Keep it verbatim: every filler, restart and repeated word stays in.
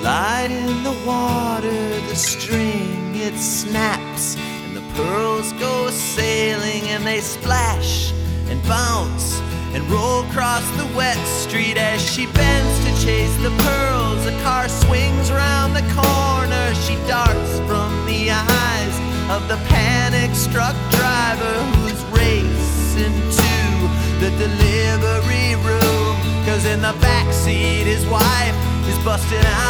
Light in the water, the string, it snaps, and the pearls go sailing, and they splash and bounce and roll across the wet street. As she bends to chase the pearls, a car swings round the corner. She darts from the eyes of the panic-struck driver, who's racing to the delivery room, 'cause in the backseat his wife is busting out